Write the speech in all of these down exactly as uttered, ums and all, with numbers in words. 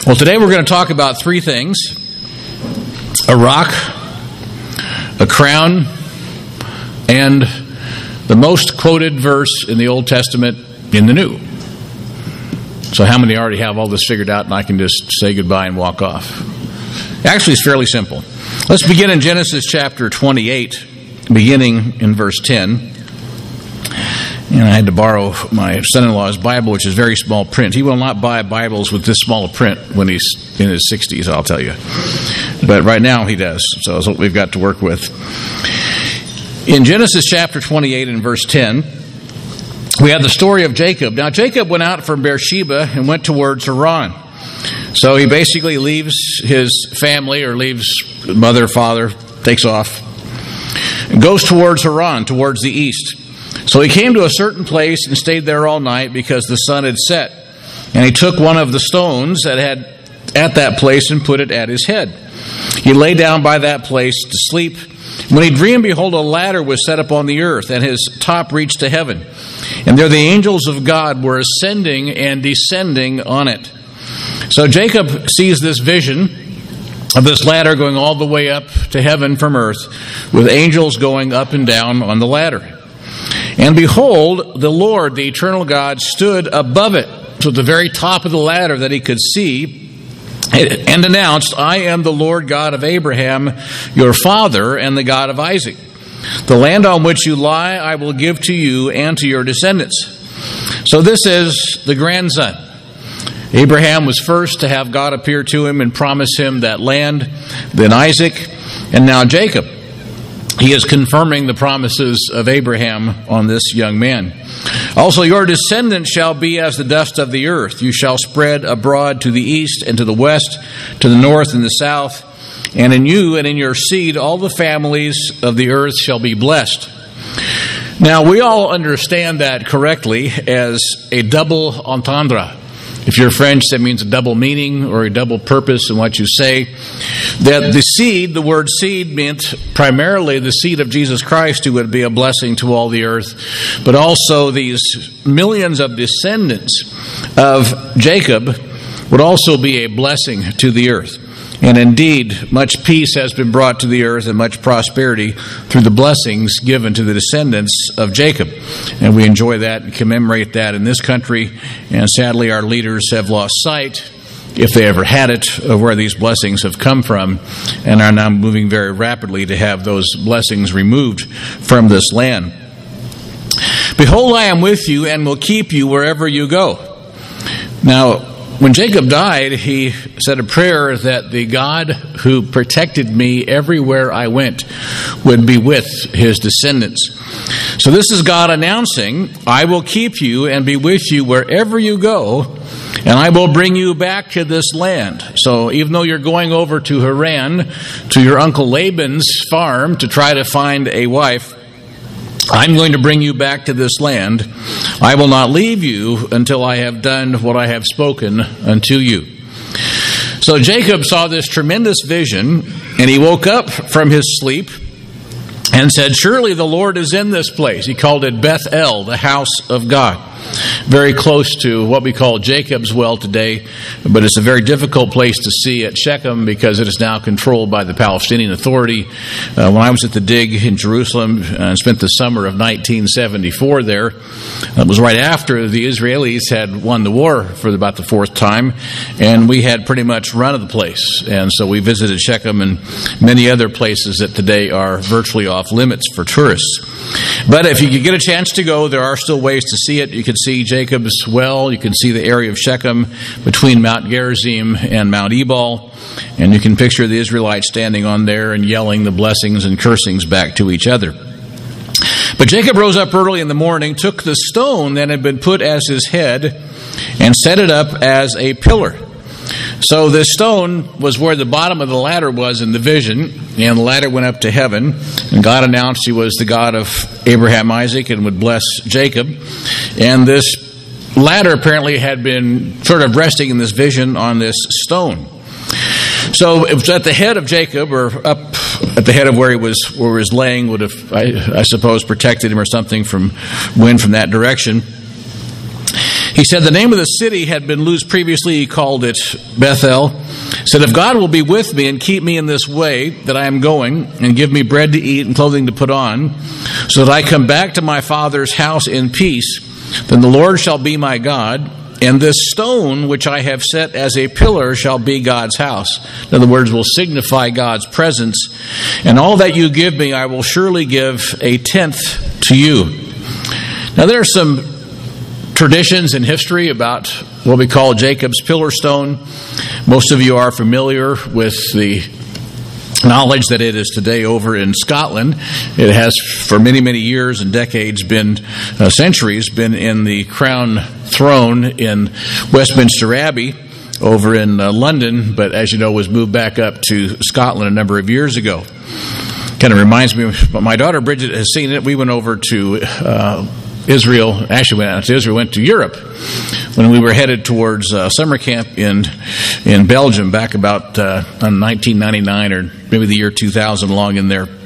Well, today we're going to talk about three things: a rock, a crown, and the most quoted verse in the Old Testament in the New. So how many already have all this figured out and I can just say goodbye and walk off? Actually, it's fairly simple. Let's begin in Genesis chapter twenty-eight, beginning in verse ten. And I had to borrow my son-in-law's Bible, which is very small print. He will not buy Bibles with this small print when he's in his sixties, I'll tell you. But right now he does, so that's what we've got to work with. In Genesis chapter twenty-eight and verse ten, we have the story of Jacob. Now, Jacob went out from Beersheba and went towards Haran. So he basically leaves his family, or leaves mother, father, takes off, and goes towards Haran, towards the east. So he came to a certain place and stayed there all night because the sun had set. And he took one of the stones that had at that place and put it at his head. He lay down by that place to sleep. When he dreamed, behold, a ladder was set up on the earth, and his top reached to heaven. And there the angels of God were ascending and descending on it. So Jacob sees this vision of this ladder going all the way up to heaven from earth, with angels going up and down on the ladder. And behold, the Lord, the eternal God, stood above it, to the very top of the ladder that he could see, and announced, I am the Lord God of Abraham, your father, and the God of Isaac. The land on which you lie I will give to you and to your descendants. So this is the grandson. Abraham was first to have God appear to him and promise him that land, then Isaac, and now Jacob. He is confirming the promises of Abraham on this young man. Also, your descendants shall be as the dust of the earth. You shall spread abroad to the east and to the west, to the north and the south. And in you and in your seed, all the families of the earth shall be blessed. Now, we all understand that correctly as a double entendre. If you're French, that means a double meaning or a double purpose in what you say. That the seed, the word seed, meant primarily the seed of Jesus Christ, who would be a blessing to all the earth, but also these millions of descendants of Jacob would also be a blessing to the earth. And indeed, much peace has been brought to the earth and much prosperity through the blessings given to the descendants of Jacob. And we enjoy that and commemorate that in this country. And sadly, our leaders have lost sight, if they ever had it, of where these blessings have come from, and are now moving very rapidly to have those blessings removed from this land. Behold, I am with you and will keep you wherever you go. Now, when Jacob died, he said a prayer that the God who protected me everywhere I went would be with his descendants. So this is God announcing, I will keep you and be with you wherever you go, and I will bring you back to this land. So even though you're going over to Haran, to your uncle Laban's farm to try to find a wife, I'm going to bring you back to this land. I will not leave you until I have done what I have spoken unto you. So Jacob saw this tremendous vision, and he woke up from his sleep and said, surely the Lord is in this place. He called it Beth-el, the house of God. Very close to what we call Jacob's well today, but it's a very difficult place to see at Shechem because it is now controlled by the Palestinian Authority. Uh, when I was at the dig in Jerusalem and uh, spent the summer of nineteen seventy-four there, it was right after the Israelis had won the war for about the fourth time, and we had pretty much run of the place. And so we visited Shechem and many other places that today are virtually off limits for tourists. But if you could get a chance to go, there are still ways to see it. You can see Jacob's well. You can see the area of Shechem between Mount Gerizim and Mount Ebal. And you can picture the Israelites standing on there and yelling the blessings and cursings back to each other. But Jacob rose up early in the morning, took the stone that had been put as his head, and set it up as a pillar. So this stone was where the bottom of the ladder was in the vision, and the ladder went up to heaven, and God announced he was the God of Abraham, Isaac, and would bless Jacob. And this ladder apparently had been sort of resting in this vision on this stone. So it was at the head of Jacob, or up at the head of where he was, where he was laying, would have, I, I suppose, protected him or something from wind from that direction. He said the name of the city had been Luz previously. He called it Bethel. He said, if God will be with me and keep me in this way that I am going, and give me bread to eat and clothing to put on, so that I come back to my father's house in peace, then the Lord shall be my God, and this stone which I have set as a pillar shall be God's house. In other words, will signify God's presence. And all that you give me, I will surely give a tenth to you. Now there are some traditions in history about what we call Jacob's pillar stone. Most of you are familiar with the knowledge that it is today over in Scotland. It has for many, many years and decades been, uh, centuries, been in the crown throne in Westminster Abbey over in uh, London, but as you know was moved back up to Scotland a number of years ago. Kind of reminds me of, my daughter Bridget has seen it. We went over to uh, Israel, actually went out to Israel, went to Europe when we were headed towards uh, summer camp in in Belgium back about uh, nineteen ninety-nine or maybe the year two thousand, along in there.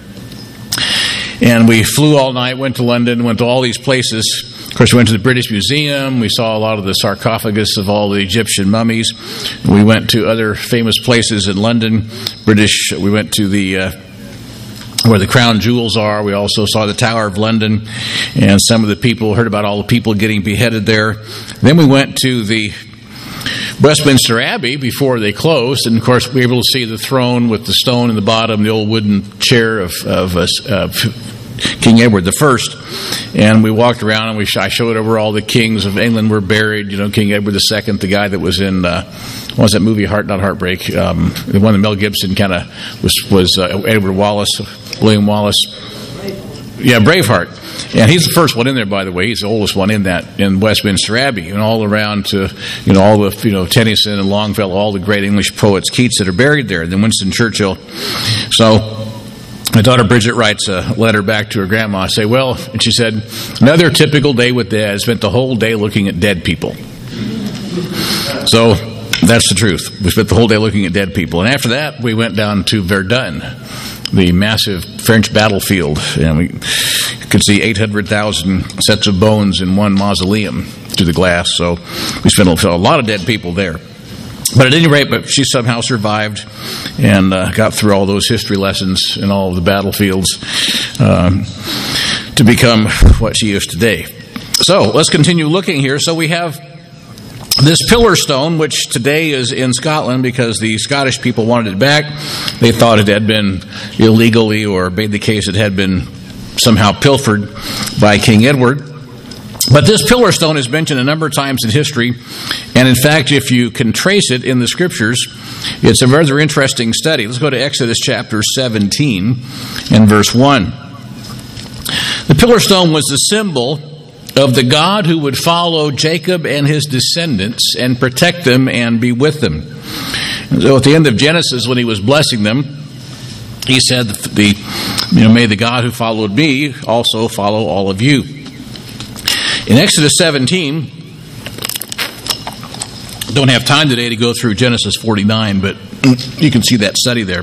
And we flew all night, went to London, went to all these places. Of course, we went to the British Museum. We saw a lot of the sarcophagus of all the Egyptian mummies. We went to other famous places in London. British, we went to the uh, where the crown jewels are. We also saw the Tower of London, and some of the people, heard about all the people getting beheaded there. Then we went to the Westminster Abbey before they closed, and of course we were able to see the throne with the stone in the bottom, the old wooden chair of, of, uh, of King Edward the First. And we walked around, and we I showed over all the kings of England were buried. You know, King Edward the Second, the guy that was in uh, what was that movie? Heart, not Heartbreak. Um, the one that Mel Gibson kind of was was uh, Edward Wallace, William Wallace. Yeah, Braveheart. And he's the first one in there, by the way. He's the oldest one in that, in Westminster Abbey. And all around to, you know, all the, you know, Tennyson and Longfellow, all the great English poets, Keats, that are buried there. And then Winston Churchill. So my daughter Bridget writes a letter back to her grandma. I say, well, and she said, another typical day with Dad. I spent the whole day looking at dead people. So that's the truth. We spent the whole day looking at dead people. And after that, we went down to Verdun, the massive French battlefield, and we could see eight hundred thousand sets of bones in one mausoleum through the glass. So we spent a lot of dead people there. But at any rate, but she somehow survived and uh, got through all those history lessons and all of the battlefields um, to become what she is today. So let's continue looking here. So we have this pillar stone, which today is in Scotland because the Scottish people wanted it back. They thought it had been illegally, or made the case it had been somehow pilfered by King Edward. But this pillar stone is mentioned a number of times in history, and in fact, if you can trace it in the scriptures, it's a rather interesting study. Let's go to Exodus chapter seventeen and verse one. The pillar stone was the symbol of the God who would follow Jacob and his descendants and protect them and be with them. And so at the end of Genesis, when he was blessing them, he said, "The you know, may the God who followed me also follow all of you." In Exodus seventeen, don't have time today to go through Genesis forty-nine, but you can see that study there.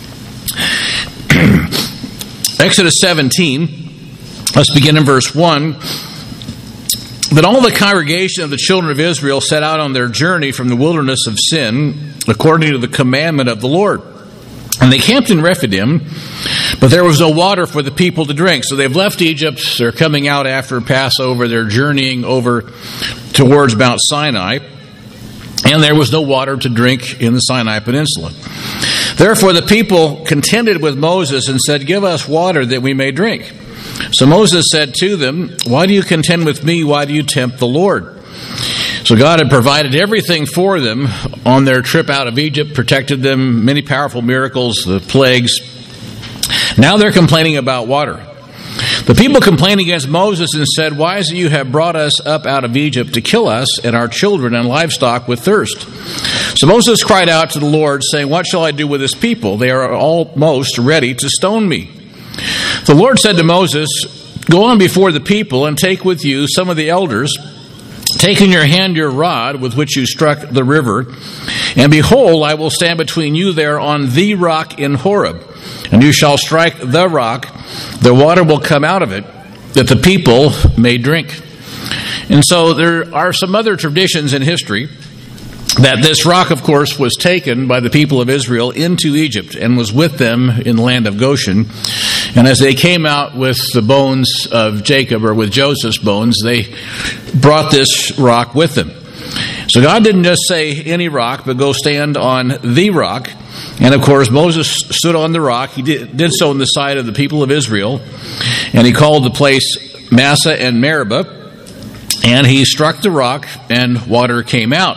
Exodus seventeen, let's begin in verse one. Then all the congregation of the children of Israel set out on their journey from the wilderness of sin, according to the commandment of the Lord. And they camped in Rephidim, but there was no water for the people to drink. So they've left Egypt, they're coming out after Passover, they're journeying over towards Mount Sinai, and there was no water to drink in the Sinai Peninsula. Therefore the people contended with Moses and said, "Give us water that we may drink." So Moses said to them, "Why do you contend with me? Why do you tempt the Lord?" So God had provided everything for them on their trip out of Egypt, protected them, many powerful miracles, the plagues. Now they're complaining about water. The people complained against Moses and said, "Why is it you have brought us up out of Egypt to kill us and our children and livestock with thirst?" So Moses cried out to the Lord, saying, "What shall I do with this people? They are almost ready to stone me." The Lord said to Moses, "Go on before the people and take with you some of the elders. Take in your hand your rod with which you struck the river, and behold, I will stand between you there on the rock in Horeb, and you shall strike the rock. The water will come out of it, that the people may drink." And so there are some other traditions in history that this rock, of course, was taken by the people of Israel into Egypt and was with them in the land of Goshen. And as they came out with the bones of Jacob, or with Joseph's bones, they brought this rock with them. So God didn't just say any rock, but go stand on the rock. And of course, Moses stood on the rock. He did, did so on the side of the people of Israel. And he called the place Massah and Meribah. And he struck the rock, and water came out.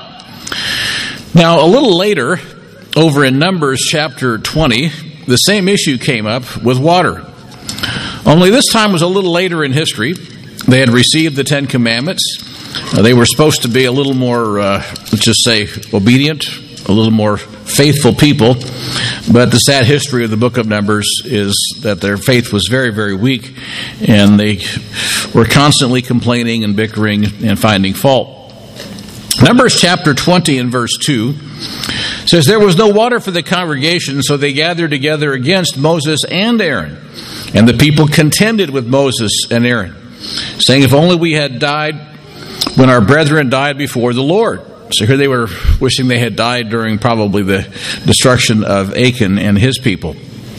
Now, a little later, over in Numbers chapter twenty, the same issue came up with water. Only this time was a little later in history. They had received the Ten Commandments. Uh, they were supposed to be a little more, uh, let's just say, obedient, a little more faithful people. But the sad history of the book of Numbers is that their faith was very, very weak, and they were constantly complaining and bickering and finding fault. Numbers chapter twenty and verse two says, "There was no water for the congregation, so they gathered together against Moses and Aaron. And the people contended with Moses and Aaron, saying, if only we had died when our brethren died before the Lord." So here they were wishing they had died during probably the destruction of Achan and his people.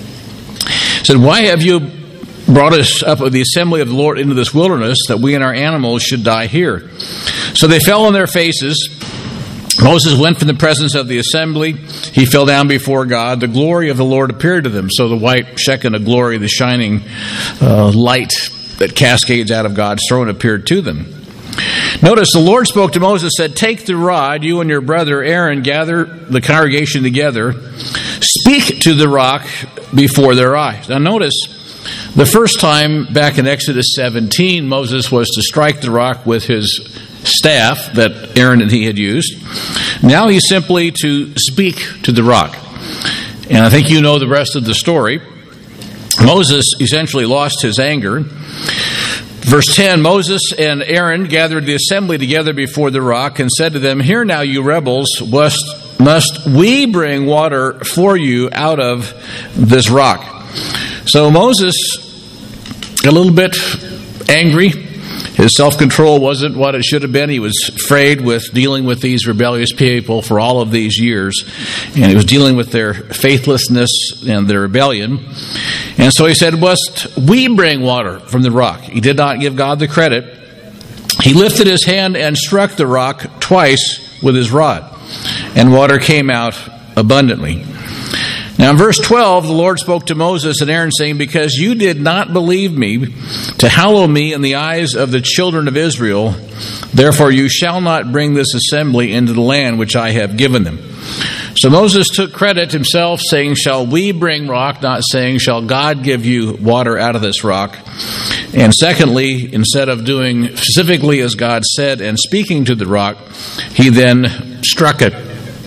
Said, "Why have you brought us up of the assembly of the Lord into this wilderness, that we and our animals should die here?" So they fell on their faces. Moses went from the presence of the assembly. He fell down before God. The glory of the Lord appeared to them. So the white Shekinah glory, the shining uh, light that cascades out of God's throne, appeared to them. Notice the Lord spoke to Moses, said, "Take the rod, you and your brother Aaron, gather the congregation together, speak to the rock before their eyes." Now notice, the first time back in Exodus seventeen, Moses was to strike the rock with his staff that Aaron and he had used. Now he's simply to speak to the rock. And I think you know the rest of the story. Moses essentially lost his anger. Verse ten, "Moses and Aaron gathered the assembly together before the rock and said to them, 'Hear now, you rebels, must, must we bring water for you out of this rock?'" So Moses got a little bit angry. His self-control wasn't what it should have been. He was afraid with dealing with these rebellious people for all of these years. And he was dealing with their faithlessness and their rebellion. And so he said, "Must we bring water from the rock?" He did not give God the credit. He lifted his hand and struck the rock twice with his rod, and water came out abundantly. Now in verse twelve, the Lord spoke to Moses and Aaron, saying, "Because you did not believe me to hallow me in the eyes of the children of Israel, therefore you shall not bring this assembly into the land which I have given them." So Moses took credit himself, saying, "Shall we bring rock?" not saying, "Shall God give you water out of this rock?" And secondly, instead of doing specifically as God said and speaking to the rock, he then struck it.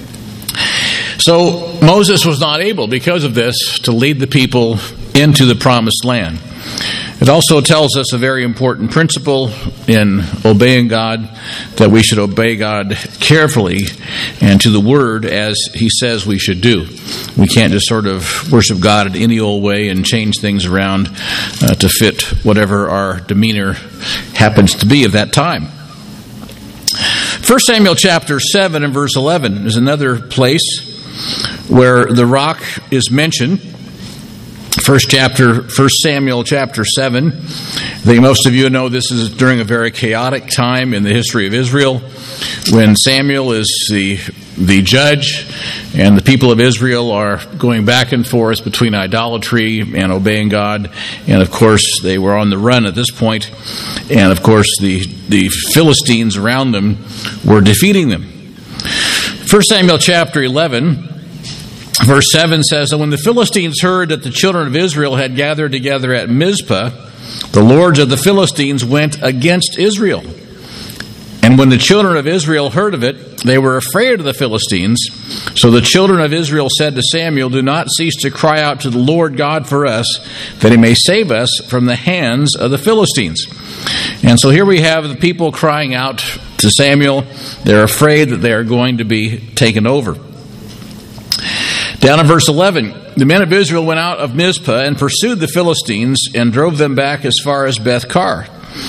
So Moses was not able, because of this, to lead the people into the promised land. It also tells us a very important principle in obeying God, that we should obey God carefully and to the word as he says we should do. We can't just sort of worship God in any old way and change things around uh, to fit whatever our demeanor happens to be at that time. First Samuel chapter seven and verse eleven is another place where the rock is mentioned. First chapter, First Samuel chapter seven. I think most of you know this is during a very chaotic time in the history of Israel, when Samuel is the the judge, and the people of Israel are going back and forth between idolatry and obeying God. And of course, they were on the run at this point, and of course, the the Philistines around them were defeating them. First Samuel chapter eleven. Verse seven says, "And when the Philistines heard that the children of Israel had gathered together at Mizpah, the lords of the Philistines went against Israel. And when the children of Israel heard of it, they were afraid of the Philistines. So the children of Israel said to Samuel, 'Do not cease to cry out to the Lord God for us, that he may save us from the hands of the Philistines.'" And so here we have the people crying out to Samuel. They're afraid that they are going to be taken over. Down in verse eleven, "The men of Israel went out of Mizpah and pursued the Philistines and drove them back as far as Beth-kar.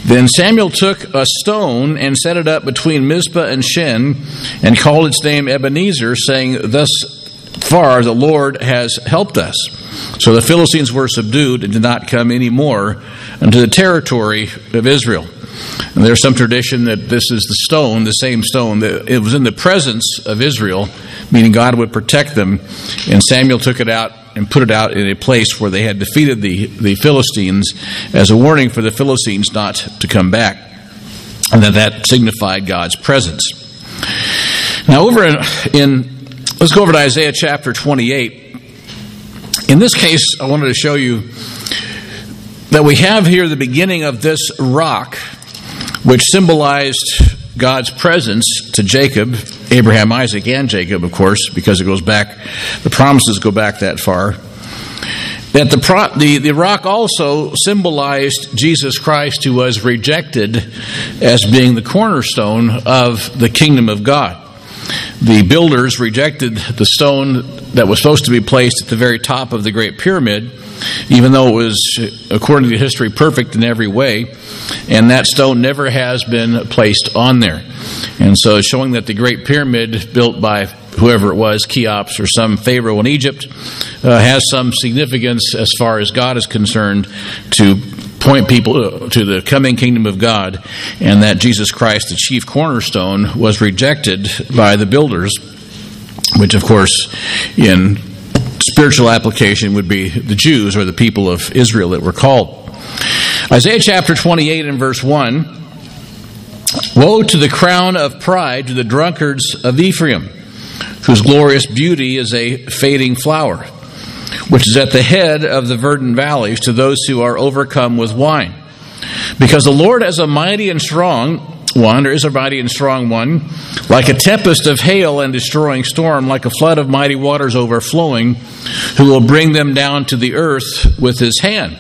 Then Samuel took a stone and set it up between Mizpah and Shen, and called its name Ebenezer, saying, thus far the Lord has helped us. So the Philistines were subdued and did not come any more into the territory of Israel. And there's some tradition that this is the stone, the same stone, that it was in the presence of Israel, meaning God would protect them. And Samuel took it out and put it out in a place where they had defeated the, the Philistines as a warning for the Philistines not to come back. And that that signified God's presence. Now over in, in let's go over to Isaiah chapter twenty-eight. In this case, I wanted to show you that we have here the beginning of this rock, which symbolized God's presence to Jacob, Abraham, Isaac, and Jacob, of course, because it goes back, the promises go back that far. That the, pro, the, the rock also symbolized Jesus Christ, who was rejected as being the cornerstone of the kingdom of God. The builders rejected the stone that was supposed to be placed at the very top of the Great Pyramid, even though it was, according to history, perfect in every way, and that stone never has been placed on there. And so showing that the Great Pyramid, built by whoever it was, Cheops or some pharaoh in Egypt, uh, has some significance as far as God is concerned to point people to the coming kingdom of God, and that Jesus Christ, the chief cornerstone, was rejected by the builders, which of course in spiritual application would be the Jews or the people of Israel that were called. Isaiah chapter twenty-eight and verse one, woe to the crown of pride to the drunkards of Ephraim, whose glorious beauty is a fading flower, which is at the head of the verdant valleys, to those who are overcome with wine. Because the Lord is a mighty and strong one, or is a mighty and strong one, like a tempest of hail and destroying storm, like a flood of mighty waters overflowing, who will bring them down to the earth with his hand.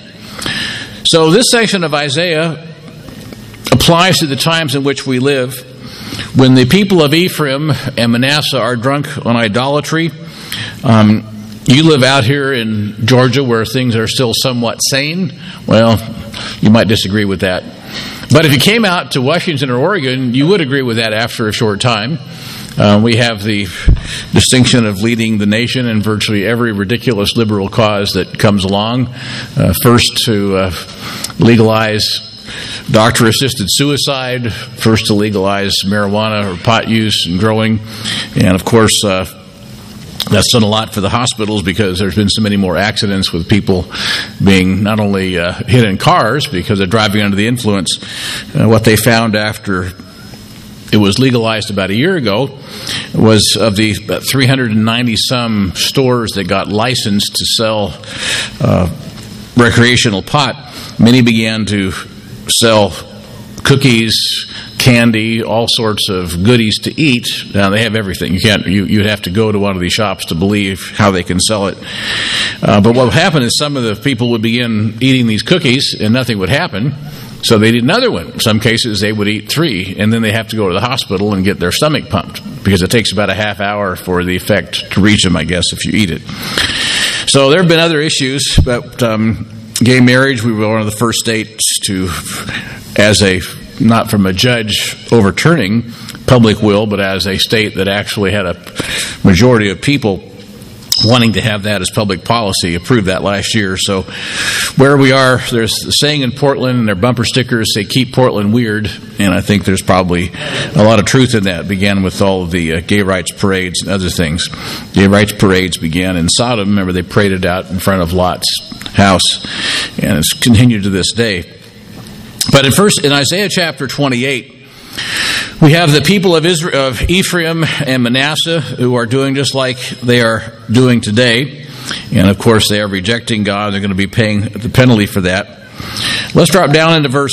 So this section of Isaiah applies to the times in which we live, when the people of Ephraim and Manasseh are drunk on idolatry. Um, You live out here in Georgia where things are still somewhat sane. Well, you might disagree with that. But if you came out to Washington or Oregon, you would agree with that after a short time. Uh, we have the distinction of leading the nation in virtually every ridiculous liberal cause that comes along. Uh, first to uh, legalize doctor-assisted suicide, first to legalize marijuana or pot use and growing, and of course uh, that's done a lot for the hospitals because there's been so many more accidents with people being not only uh, hit in cars because they're driving under the influence. Uh, what they found after it was legalized about a year ago was of the about three hundred ninety some stores that got licensed to sell uh, recreational pot, many began to sell cookies, candy, all sorts of goodies to eat. Now they have everything. You can't. You, you'd have to go to one of these shops to believe how they can sell it. Uh, but what would happen is some of the people would begin eating these cookies and nothing would happen. So they did another one. In some cases they would eat three, and then they have to go to the hospital and get their stomach pumped because it takes about a half hour for the effect to reach them, I guess, if you eat it. So there have been other issues, but um, gay marriage, we were one of the first states to, as a not from a judge overturning public will, but as a state that actually had a majority of people wanting to have that as public policy, approved that last year. So where we are, there's a saying in Portland, and their bumper stickers say, keep Portland weird, and I think there's probably a lot of truth in that. It began with all of the uh, gay rights parades and other things. Gay rights parades began in Sodom. Remember, they paraded out in front of Lot's house, and it's continued to this day. But in first, in Isaiah chapter twenty-eight, we have the people of Israel, of Ephraim and Manasseh, who are doing just like they are doing today. And of course, they are rejecting God. They're going to be paying the penalty for that. Let's drop down into verse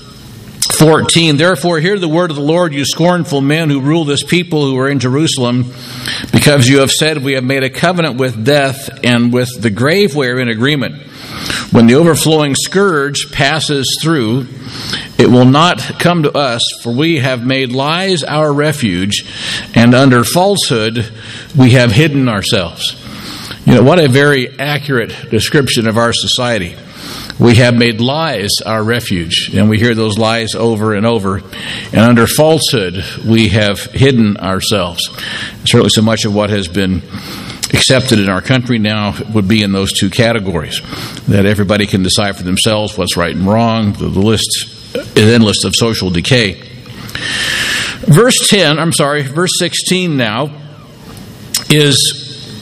fourteen. Therefore, hear the word of the Lord, you scornful men who rule this people who are in Jerusalem, because you have said, we have made a covenant with death, and with the grave we are in agreement. When the overflowing scourge passes through, it will not come to us, for we have made lies our refuge, and under falsehood we have hidden ourselves. You know, what a very accurate description of our society. We have made lies our refuge, and we hear those lies over and over. And under falsehood, we have hidden ourselves. Certainly so much of what has been accepted in our country now would be in those two categories, that everybody can decide for themselves what's right and wrong. The, the list is endless of social decay. Verse ten, I'm sorry, verse sixteen now is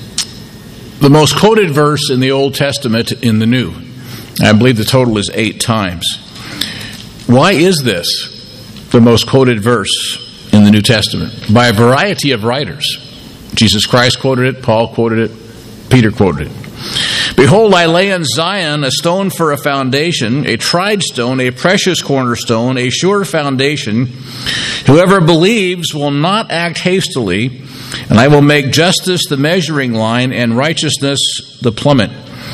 the most quoted verse in the Old Testament in the New. I believe the total is eight times. Why is this the most quoted verse in the New Testament? By a variety of writers. Jesus Christ quoted it, Paul quoted it, Peter quoted it. Behold, I lay in Zion a stone for a foundation, a tried stone, a precious cornerstone, a sure foundation. Whoever believes will not act hastily, and I will make justice the measuring line and righteousness the plummet.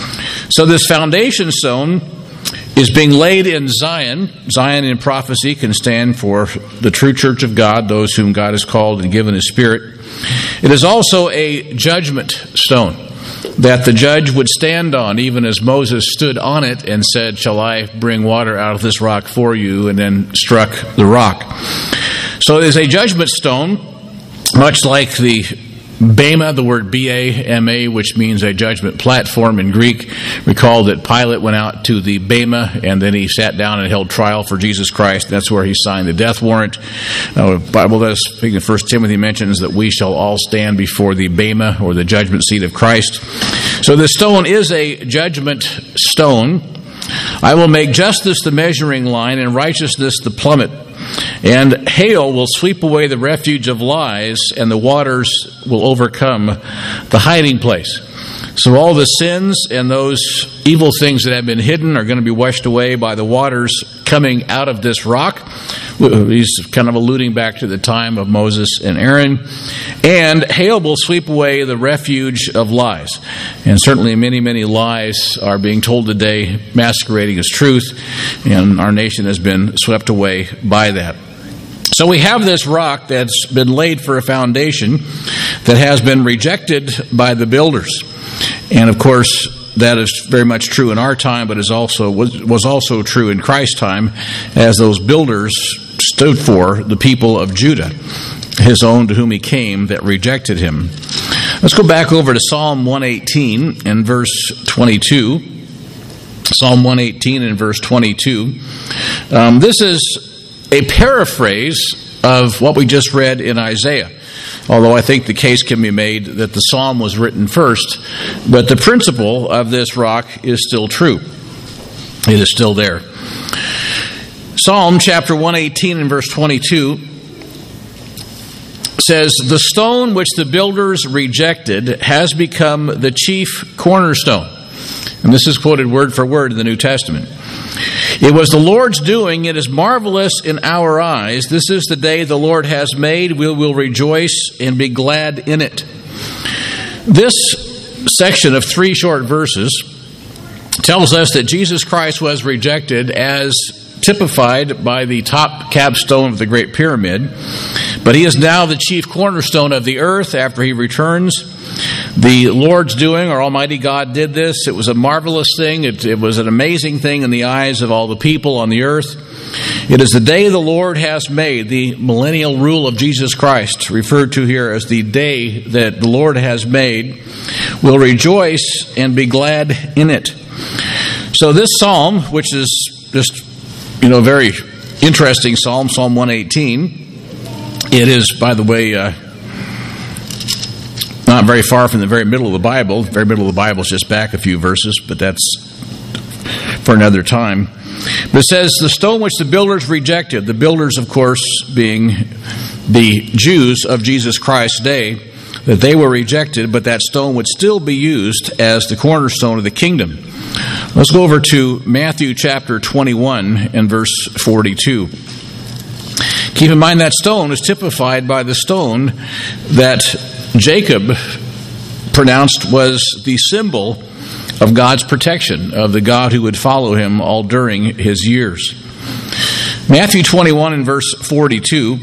So this foundation stone is being laid in Zion. Zion in prophecy can stand for the true church of God, those whom God has called and given His Spirit. It is also a judgment stone that the judge would stand on, even as Moses stood on it and said, "Shall I bring water out of this rock for you?" and then struck the rock. So it is a judgment stone, much like the Bema, the word B A M A, which means a judgment platform in Greek. Recall that Pilate went out to the Bema, and then he sat down and held trial for Jesus Christ. That's where he signed the death warrant. Now, the Bible does, speaking of First Timothy, mentions that we shall all stand before the Bema, or the judgment seat of Christ. So the stone is a judgment stone. I will make justice the measuring line and righteousness the plummet. And hail will sweep away the refuge of lies, and the waters will overcome the hiding place. So all the sins and those evil things that have been hidden are going to be washed away by the waters coming out of this rock. He's kind of alluding back to the time of Moses and Aaron. And hail will sweep away the refuge of lies. And certainly many, many lies are being told today, masquerading as truth, and our nation has been swept away by that. So we have this rock that's been laid for a foundation that has been rejected by the builders. And of course, that is very much true in our time, but is also was, was also true in Christ's time, as those builders stood for the people of Judah, his own to whom he came, that rejected him. Let's go back over to Psalm one eighteen and verse twenty-two. Psalm one eighteen and verse twenty-two. Um, this is a paraphrase of what we just read in Isaiah, although I think the case can be made that the psalm was written first, but the principle of this rock is still true. It is still there. Psalm chapter one eighteen and verse twenty-two says, "The stone which the builders rejected has become the chief cornerstone." And this is quoted word for word in the New Testament. "It was the Lord's doing. It is marvelous in our eyes. This is the day the Lord has made. We will rejoice and be glad in it." This section of three short verses tells us that Jesus Christ was rejected as typified by the top capstone of the Great Pyramid, but he is now the chief cornerstone of the earth after he returns. The Lord's doing, or Almighty God did this. It was a marvelous thing. It, it was an amazing thing in the eyes of all the people on the earth. It is the day the Lord has made, the millennial rule of Jesus Christ, referred to here as the day that the Lord has made. We'll rejoice and be glad in it. So this psalm, which is just, you know, very interesting psalm, Psalm one eighteen, it is, by the way, uh, not very far from the very middle of the Bible. The very middle of the Bible is just back a few verses, but that's for another time. But it says, "The stone which the builders rejected," the builders, of course, being the Jews of Jesus Christ's day, that they were rejected, but that stone would still be used as the cornerstone of the kingdom. Let's go over to Matthew chapter twenty-one and verse forty-two. Keep in mind that stone is typified by the stone that Jacob pronounced was the symbol of God's protection, of the God who would follow him all during his years. Matthew twenty-one and verse forty-two,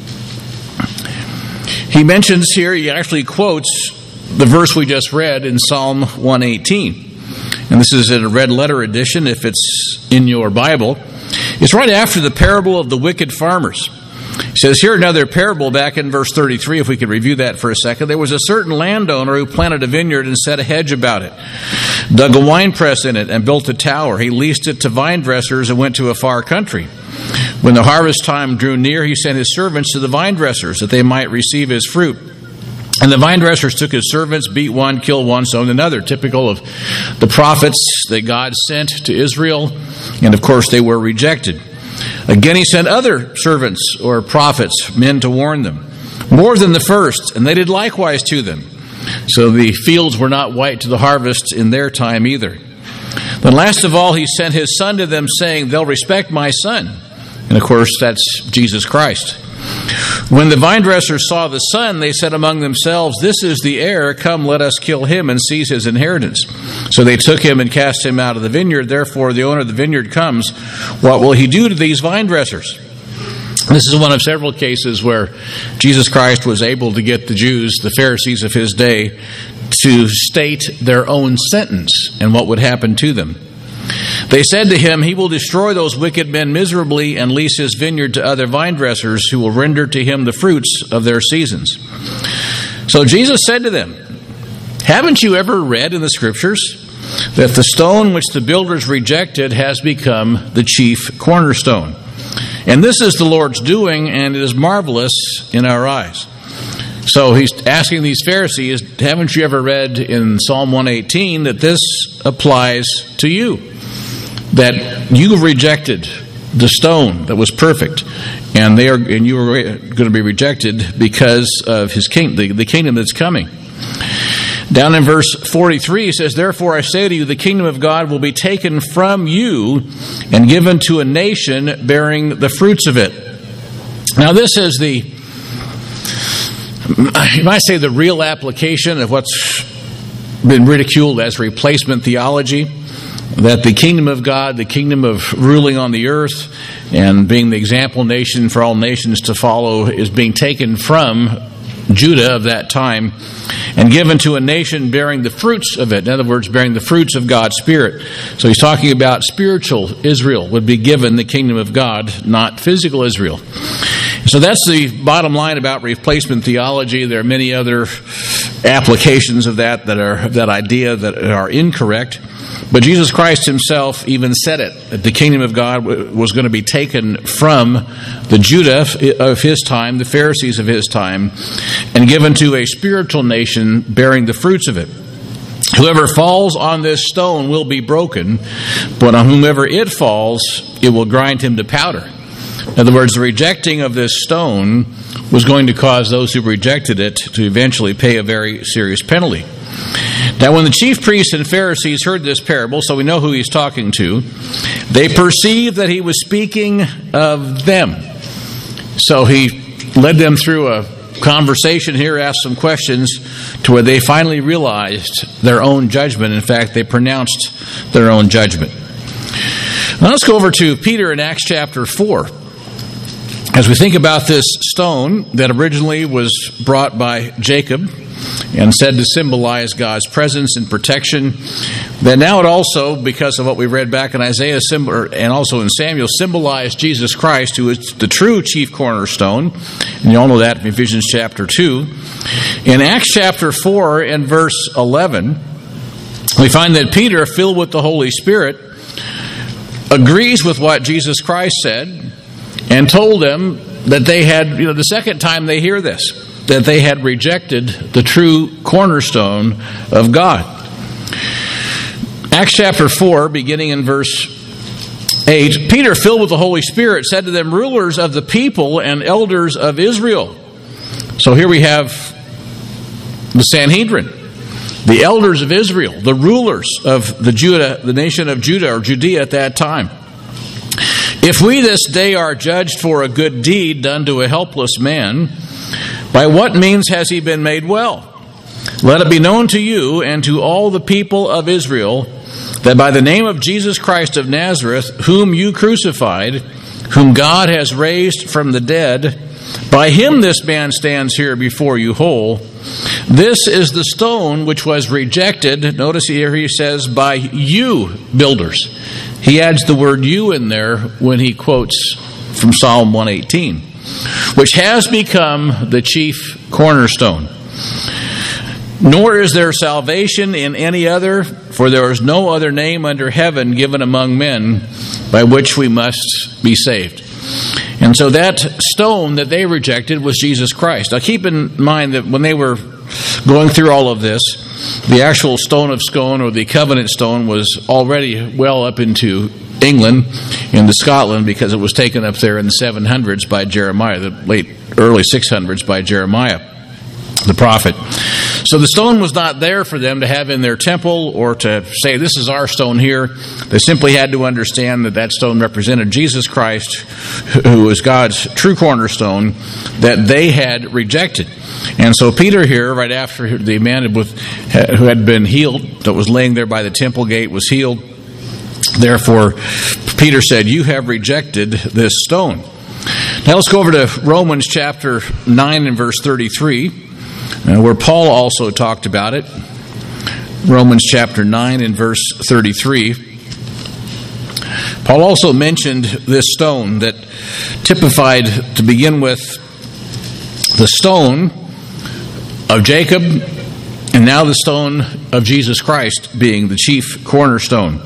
he mentions here, he actually quotes the verse we just read in Psalm one eighteen. and this is in a red letter edition if it's in your Bible. It's right after the parable of the wicked farmers. He says here another parable back in verse thirty-three, if we could review that for a second. There was a certain landowner who planted a vineyard and set a hedge about it, dug a winepress in it, and built a tower. He leased it to vine dressers and went to a far country. When the harvest time drew near, he sent his servants to the vine dressers that they might receive his fruit. And the vine dressers took his servants, beat one, killed one, stoned another, typical of the prophets that God sent to Israel. And of course, they were rejected. Again, he sent other servants or prophets, men to warn them, more than the first, and they did likewise to them. So the fields were not white to the harvest in their time either. Then last of all, he sent his son to them, saying, they'll respect my son. And of course, that's Jesus Christ. When the vine dressers saw the son, they said among themselves, this is the heir, come let us kill him and seize his inheritance. So they took him and cast him out of the vineyard. Therefore the owner of the vineyard comes. What will he do to these vine dressers? This is one of several cases where Jesus Christ was able to get the Jews, the Pharisees of his day, to state their own sentence and what would happen to them. They said to him, he will destroy those wicked men miserably and lease his vineyard to other vine dressers who will render to him the fruits of their seasons. So Jesus said to them, haven't you ever read in the scriptures that the stone which the builders rejected has become the chief cornerstone? And this is the Lord's doing, and it is marvelous in our eyes. So he's asking these Pharisees, haven't you ever read in Psalm one eighteen that this applies to you? That you rejected the stone that was perfect, and they are, and you are going to be rejected because of his king, the, the kingdom that's coming. Down in verse forty-three, he says, therefore I say to you, the kingdom of God will be taken from you and given to a nation bearing the fruits of it. Now this is the, you might say, the real application of what's been ridiculed as replacement theology. That the kingdom of God, the kingdom of ruling on the earth and being the example nation for all nations to follow, is being taken from Judah of that time and given to a nation bearing the fruits of it. In other words, bearing the fruits of God's Spirit. So he's talking about spiritual Israel would be given the kingdom of God, not physical Israel. So that's the bottom line about replacement theology. There are many other applications of that that are that idea that are incorrect. But Jesus Christ himself even said it, that the kingdom of God was going to be taken from the Judah of his time, the Pharisees of his time, and given to a spiritual nation bearing the fruits of it. Whoever falls on this stone will be broken, but on whomever it falls, it will grind him to powder. In other words, the rejecting of this stone was going to cause those who rejected it to eventually pay a very serious penalty. Now, when the chief priests and Pharisees heard this parable, so we know who he's talking to, they perceived that he was speaking of them. So he led them through a conversation here, asked some questions, to where they finally realized their own judgment. In fact, they pronounced their own judgment. Now let's go over to Peter in Acts chapter four. As we think about this stone that originally was brought by Jacob and said to symbolize God's presence and protection, that now it also, because of what we read back in Isaiah and also in Samuel, symbolized Jesus Christ, who is the true chief cornerstone. And you all know that from Ephesians chapter two. In Acts chapter four and verse eleven, we find that Peter, filled with the Holy Spirit, agrees with what Jesus Christ said and told them that they had, you know, the second time they hear this, that they had rejected the true cornerstone of God. Acts chapter four, beginning in verse eight, Peter, filled with the Holy Spirit, said to them, rulers of the people and elders of Israel. So here we have the Sanhedrin, the elders of Israel, the rulers of the Judah, the nation of Judah or Judea at that time. If we this day are judged for a good deed done to a helpless man, by what means has he been made well? Let it be known to you and to all the people of Israel that by the name of Jesus Christ of Nazareth, whom you crucified, whom God has raised from the dead, by him this man stands here before you whole. This is the stone which was rejected. Notice here he says, by you builders. He adds the word you in there when he quotes from Psalm one eighteen, which has become the chief cornerstone. Nor is there salvation in any other, for there is no other name under heaven given among men by which we must be saved. And so that stone that they rejected was Jesus Christ. Now keep in mind that when they were going through all of this, the actual stone of Scone, or the covenant stone, was already well up into England, into Scotland, because it was taken up there in the seven hundreds by Jeremiah, the late early six hundreds by Jeremiah, the prophet. So the stone was not there for them to have in their temple or to say, this is our stone here. They simply had to understand that that stone represented Jesus Christ, who was God's true cornerstone, that they had rejected. And so Peter here, right after the man with, who had been healed, that was laying there by the temple gate, was healed, therefore Peter said, you have rejected this stone. Now let's go over to Romans chapter nine and verse thirty-three. Uh, where Paul also talked about it. Romans chapter nine and verse thirty-three. Paul also mentioned this stone that typified, to begin with, the stone of Jacob, and now the stone of Jesus Christ being the chief cornerstone.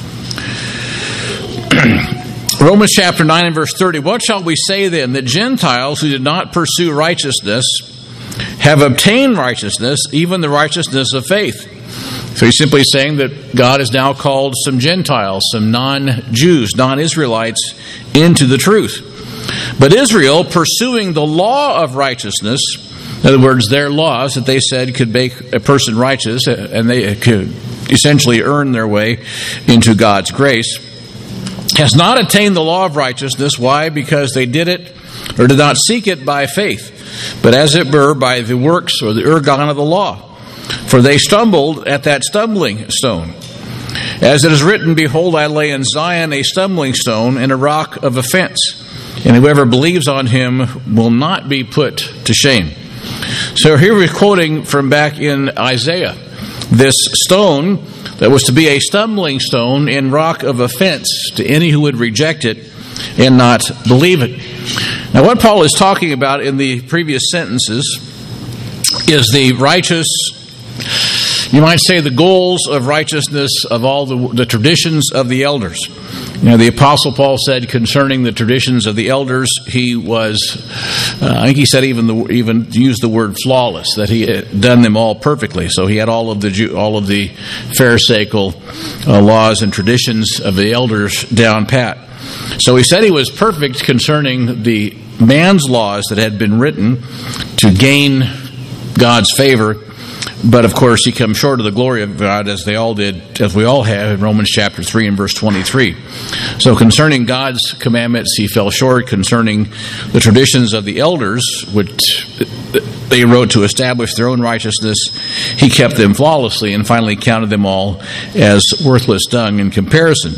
Romans chapter nine and verse thirty. What shall we say then? That Gentiles who did not pursue righteousness have obtained righteousness, even the righteousness of faith. So he's simply saying that God has now called some Gentiles, some non-Jews, non-Israelites, into the truth. But Israel, pursuing the law of righteousness, in other words, their laws that they said could make a person righteous, and they could essentially earn their way into God's grace, has not attained the law of righteousness. Why? Because they did it, or did not seek it by faith, but as it were by the works or the ergon of the law. For they stumbled at that stumbling stone. As it is written, behold, I lay in Zion a stumbling stone and a rock of offense, and whoever believes on him will not be put to shame. So here we're quoting from back in Isaiah, this stone that was to be a stumbling stone and rock of offense to any who would reject it and not believe it. Now, what Paul is talking about in the previous sentences is the righteous, you might say the goals of righteousness of all the, the traditions of the elders. You know, the Apostle Paul said concerning the traditions of the elders, he was, uh, I think he said even the, even used the word flawless, that he had done them all perfectly. So he had all of the all of the Pharisaical uh, laws and traditions of the elders down pat. So he said he was perfect concerning the man's laws that had been written to gain God's favor. But of course, he comes short of the glory of God, as they all did, as we all have in Romans chapter three and verse twenty-three. So concerning God's commandments, he fell short. Concerning the traditions of the elders, which they wrote to establish their own righteousness, he kept them flawlessly and finally counted them all as worthless dung in comparison.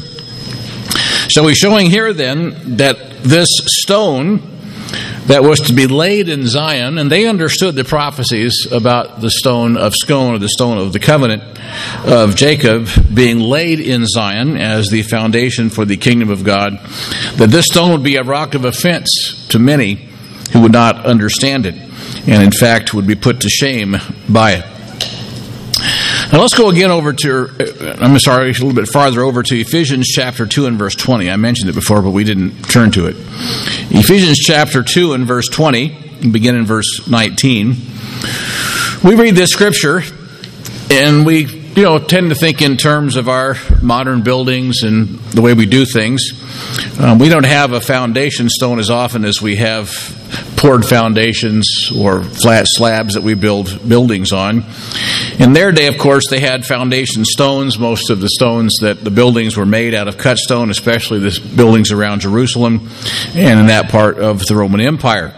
So he's showing here then that this stone that was to be laid in Zion, and they understood the prophecies about the stone of Scone, or the stone of the covenant of Jacob, being laid in Zion as the foundation for the kingdom of God, that this stone would be a rock of offense to many who would not understand it, and in fact would be put to shame by it. Now let's go again over to, I'm sorry, a little bit farther over to Ephesians chapter two and verse twenty. I mentioned it before, but we didn't turn to it. Ephesians chapter two and verse twenty, begin in verse nineteen. We read this scripture, and we, you know, tend to think in terms of our modern buildings and the way we do things. Um, we don't have a foundation stone as often as we have poured foundations or flat slabs that we build buildings on. In their day, of course, they had foundation stones. Most of the stones that the buildings were made out of cut stone, especially the buildings around Jerusalem and in that part of the Roman Empire.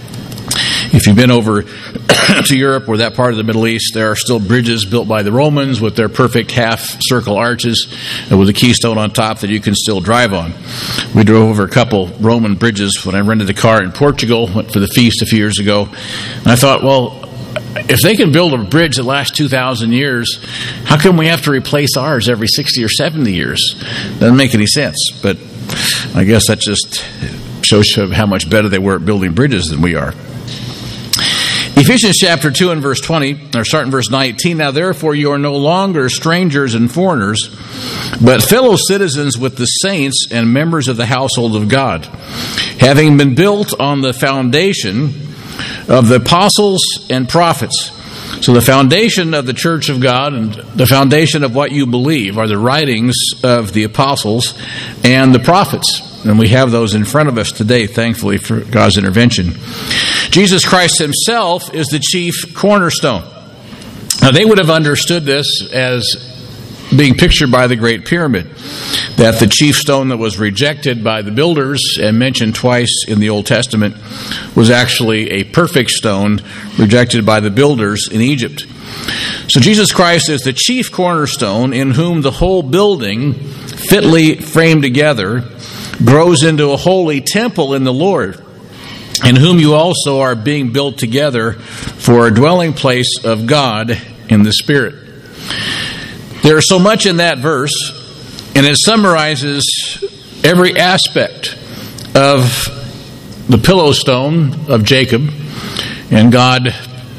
If you've been over to Europe or that part of the Middle East, there are still bridges built by the Romans with their perfect half-circle arches and with a keystone on top that you can still drive on. We drove over a couple Roman bridges when I rented a car in Portugal, went for the feast a few years ago, and I thought, well, if they can build a bridge that lasts two thousand years, how come we have to replace ours every sixty or seventy years? Doesn't make any sense. But I guess that just shows how much better they were at building bridges than we are. Ephesians chapter two and verse twenty, or starting verse nineteen, now therefore you are no longer strangers and foreigners, but fellow citizens with the saints and members of the household of God, having been built on the foundation of the apostles and prophets. So the foundation of the church of God and the foundation of what you believe are the writings of the apostles and the prophets. And we have those in front of us today, thankfully, for God's intervention. Jesus Christ himself is the chief cornerstone. Now, they would have understood this as being pictured by the Great Pyramid, that the chief stone that was rejected by the builders and mentioned twice in the Old Testament was actually a perfect stone rejected by the builders in Egypt. So Jesus Christ is the chief cornerstone in whom the whole building, fitly framed together, grows into a holy temple in the Lord, in whom you also are being built together for a dwelling place of God in the Spirit. There is so much in that verse, and it summarizes every aspect of the pillow stone of Jacob, and God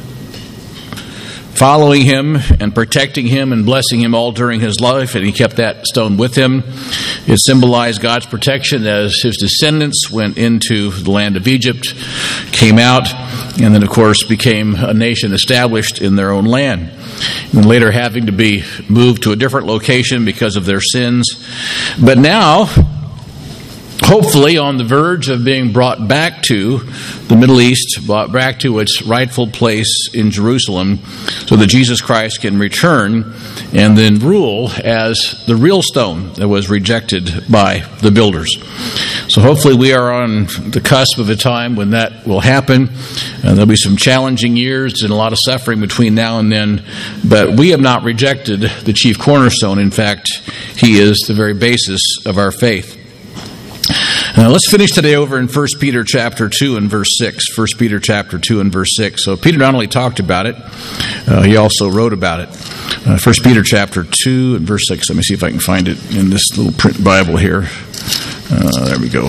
following him and protecting him and blessing him all during his life, and he kept that stone with him. It symbolized God's protection as his descendants went into the land of Egypt, came out, and then, of course, became a nation established in their own land. And later having to be moved to a different location because of their sins. But now, hopefully on the verge of being brought back to the Middle East, brought back to its rightful place in Jerusalem, so that Jesus Christ can return and then rule as the real stone that was rejected by the builders. So hopefully we are on the cusp of a time when that will happen. Uh, there'll be some challenging years and a lot of suffering between now and then, but we have not rejected the chief cornerstone. In fact, he is the very basis of our faith. Now let's finish today over in First Peter chapter two and verse six. First Peter chapter two and verse six. So Peter not only talked about it, uh, he also wrote about it. Uh, First Peter chapter two and verse six. Let me see if I can find it in this little print Bible here. Uh, there we go.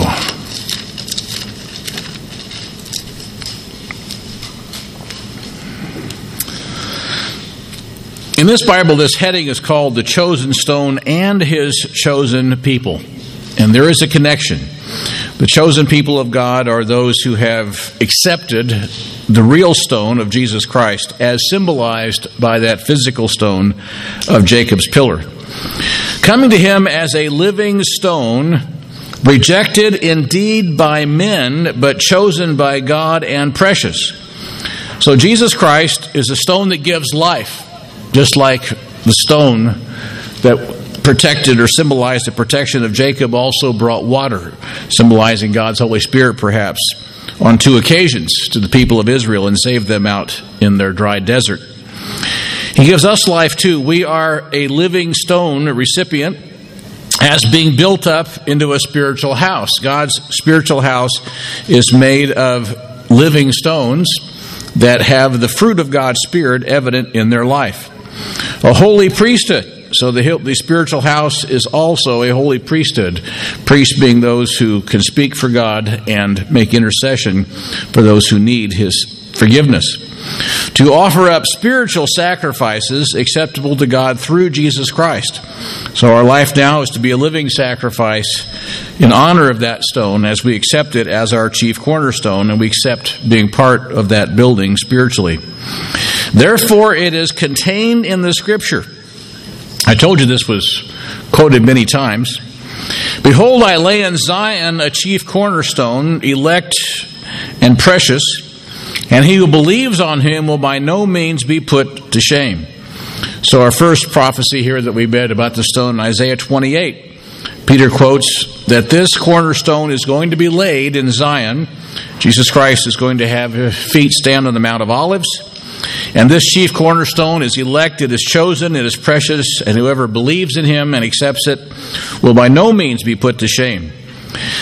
In this Bible, this heading is called The Chosen Stone and His Chosen People. And there is a connection. The chosen people of God are those who have accepted the real stone of Jesus Christ as symbolized by that physical stone of Jacob's pillar. Coming to him as a living stone, rejected indeed by men, but chosen by God and precious. So Jesus Christ is a stone that gives life, just like the stone that protected or symbolized the protection of Jacob also brought water, symbolizing God's Holy Spirit perhaps, on two occasions to the people of Israel and saved them out in their dry desert. He gives us life too. We are a living stone recipient as being built up into a spiritual house. God's spiritual house is made of living stones that have the fruit of God's Spirit evident in their life. A holy priesthood. So the, the spiritual house is also a holy priesthood. Priests being those who can speak for God and make intercession for those who need His forgiveness. To offer up spiritual sacrifices acceptable to God through Jesus Christ. So our life now is to be a living sacrifice in honor of that stone as we accept it as our chief cornerstone and we accept being part of that building spiritually. Therefore, it is contained in the Scripture. I told you this was quoted many times. Behold, I lay in Zion a chief cornerstone, elect and precious, and he who believes on him will by no means be put to shame. So our first prophecy here that we read about the stone in Isaiah twenty-eight, Peter quotes that this cornerstone is going to be laid in Zion. Jesus Christ is going to have his feet stand on the Mount of Olives. And this chief cornerstone is elect, it is chosen, it is precious, and whoever believes in him and accepts it will by no means be put to shame.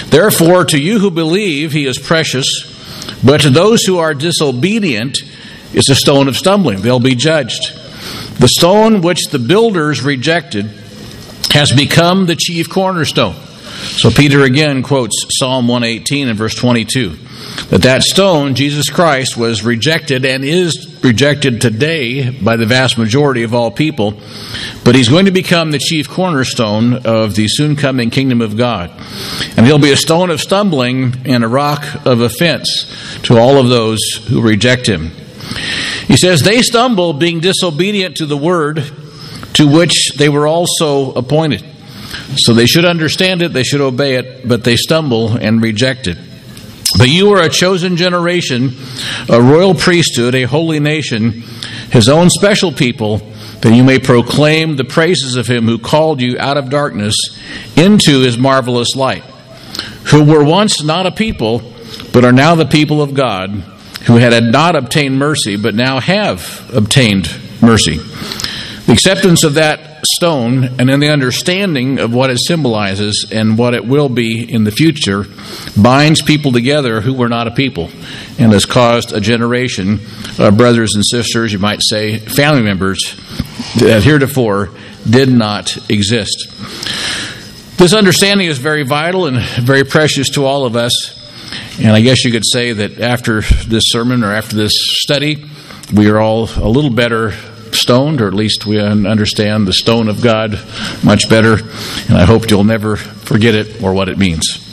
Therefore, to you who believe, he is precious, but to those who are disobedient, is a stone of stumbling. They'll be judged. The stone which the builders rejected has become the chief cornerstone. So Peter again quotes Psalm one eighteen and verse twenty-two. That that stone, Jesus Christ, was rejected and is rejected today by the vast majority of all people, but he's going to become the chief cornerstone of the soon coming kingdom of God. And he'll be a stone of stumbling and a rock of offense to all of those who reject him. He says, they stumble being disobedient to the word to which they were also appointed. So they should understand it, they should obey it, but they stumble and reject it. But you are a chosen generation, a royal priesthood, a holy nation, his own special people, that you may proclaim the praises of him who called you out of darkness into his marvelous light, who were once not a people, but are now the people of God, who had not obtained mercy, but now have obtained mercy. The acceptance of that stone and then the understanding of what it symbolizes and what it will be in the future binds people together who were not a people and has caused a generation of brothers and sisters, you might say family members, that heretofore did not exist. This understanding is very vital and very precious to all of us. And I guess you could say that after this sermon or after this study, we are all a little better stoned, or at least we understand the stone of God much better. And I hope you'll never forget it or what it means.